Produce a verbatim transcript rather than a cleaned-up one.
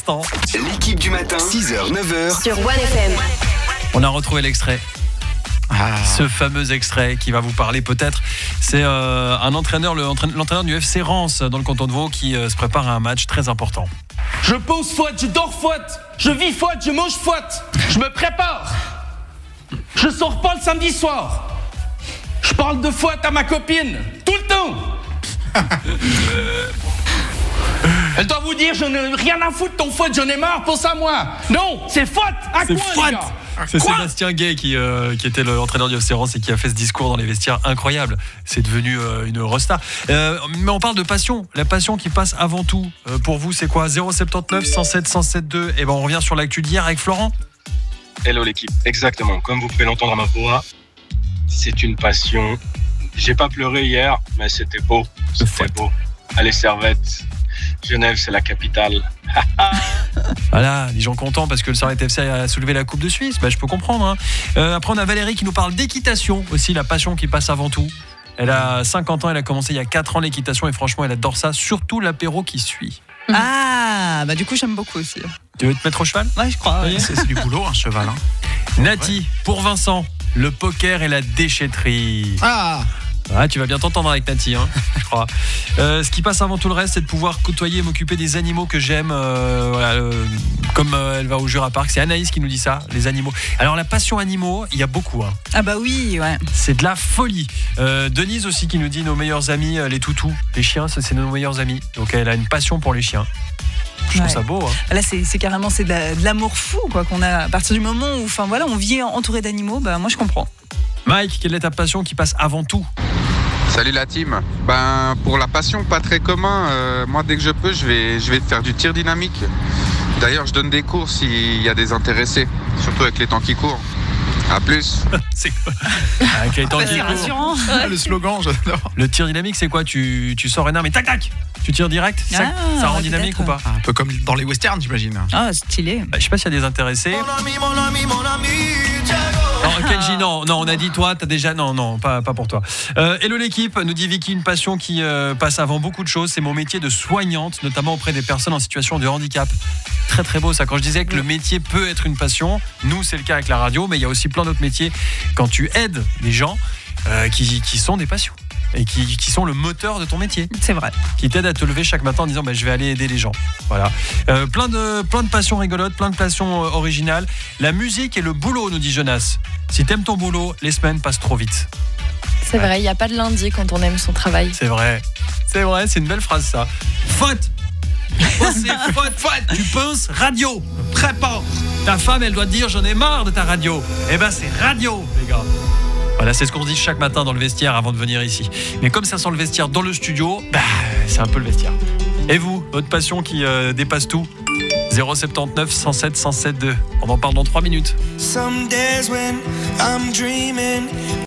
instant. L'équipe du matin, six heures neuf heures. Sur One F M. On a retrouvé l'extrait. Ah. Ce fameux extrait qui va vous parler peut-être, c'est euh, un entraîneur, le, l'entraîneur du F C Reims dans le canton de Vaud qui euh, se prépare à un match très important. Je pose faute, je dors faute, je vis faute, je mange faute, je me prépare. Je sors pas le samedi soir. Je parle de faute à ma copine, tout le temps. Elle doit vous dire, je n'ai rien à foutre de ton faute, j'en ai marre pour ça moi. Non, c'est faute, à C'est quoi faute. les gars? C'est Quoi Sébastien Gay qui, euh, qui était l'entraîneur du F C Reims et qui a fait ce discours dans les vestiaires incroyable. C'est devenu euh, une resta. Euh, mais on parle de passion, la passion qui passe avant tout. Euh, pour vous, c'est quoi? Zéro sept neuf cent sept cent sept deux. Et ben on revient sur l'actu d'hier avec Florent. Hello l'équipe, exactement. Comme vous pouvez l'entendre à ma voix, c'est une passion. J'ai pas pleuré hier, mais c'était beau. C'était beau. Allez Servette, Genève, c'est la capitale. Voilà, les gens contents parce que le Servette F C a soulevé la Coupe de Suisse. Bah, je peux comprendre. Hein. Euh, après, on a Valérie qui nous parle d'équitation aussi, la passion qui passe avant tout. Elle a cinquante ans, elle a commencé il y a quatre ans l'équitation et franchement, elle adore ça, surtout l'apéro qui suit. Ah, bah du coup, j'aime beaucoup aussi. Tu veux te mettre au cheval? Ouais, je crois. Ouais. C'est, c'est du boulot, un cheval. Hein. Nati, pour Vincent, le poker et la déchetterie. Ah, Ah, tu vas bien t'entendre avec Nati, hein, je crois. Euh, ce qui passe avant tout le reste, c'est de pouvoir côtoyer et m'occuper des animaux que j'aime. Euh, voilà, euh, comme euh, elle va au Jura Park, c'est Anaïs qui nous dit ça, les animaux. Alors la passion animaux, il y a beaucoup. Hein. Ah bah oui, ouais. C'est de la folie. Euh, Denise aussi qui nous dit nos meilleurs amis, euh, les toutous, les chiens, ça, c'est nos meilleurs amis. Donc elle a une passion pour les chiens. Je trouve Ouais. ça beau. Hein. Là, c'est, c'est carrément c'est de, la- de l'amour fou quoi qu'on a à partir du moment où, enfin voilà, on vit entouré d'animaux. Bah moi, je comprends. Mike, quelle est ta passion qui passe avant tout? Salut la team. Ben pour la passion, pas très commun. Euh, moi, dès que je peux, je vais, je vais faire du tir dynamique. D'ailleurs, je donne des cours s'il y a des intéressés, surtout avec les temps qui courent. À plus. C'est quoi? Avec les temps Bah, qui c'est courent. rassurant. ah, le slogan, j'adore. Le tir dynamique, c'est quoi? tu, tu sors une arme et tac tac. Tu tires direct. Ça, Ah, ça rend ouais, dynamique peut-être. ou pas? Un peu comme dans les westerns, j'imagine. Ah, stylé. Bah, je sais pas s'il y a des intéressés. Non, Kenji, non, non, on a dit toi, t'as déjà, non, non, pas, pas pour toi. Euh, hello l'équipe, nous dit Vicky, une passion qui euh, passe avant beaucoup de choses, c'est mon métier de soignante, notamment auprès des personnes en situation de handicap. Très très beau ça. Quand je disais que le métier peut être une passion, nous c'est le cas avec la radio, mais il y a aussi plein d'autres métiers quand tu aides les gens euh, qui, qui sont des passions. Et qui, qui sont le moteur de ton métier, C'est vrai. qui t'aident à te lever chaque matin en disant bah, je vais aller aider les gens. Voilà. Euh, plein de plein de passions rigolotes, plein de passions euh, originales. La musique et le boulot, nous dit Jonas. Si t'aimes ton boulot, les semaines passent trop vite. C'est vrai, il n'y a pas de lundi quand on aime son travail. C'est vrai. C'est vrai, c'est une belle phrase ça. Faute. Oh, c'est faute, faute. Tu penses radio. Prépare. Ta femme, elle doit te dire j'en ai marre de ta radio. Eh ben c'est radio, les gars. Voilà, c'est ce qu'on se dit chaque matin dans le vestiaire avant de venir ici. Mais comme ça sent le vestiaire dans le studio, bah, c'est un peu le vestiaire. Et vous, votre passion qui euh, dépasse tout? Zéro sept neuf cent sept cent sept deux. On en parle dans trois minutes. Some days when I'm dreaming